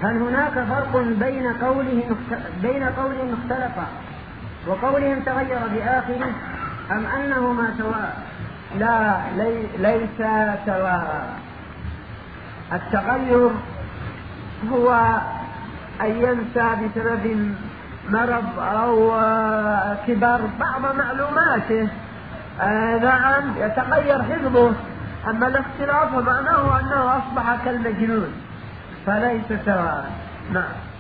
هل هناك فرق بين قولهم اختلفا وقولهم تغير بآخره، أم أنهما سواء؟ لا، ليس سواء. التغير هو أن ينسى بسبب مرض أو كبر بعض معلوماته، نعم يتغير حفظه. أما الاختلاف معناه أنه أصبح كالمجنون، فليس سواء. نعم.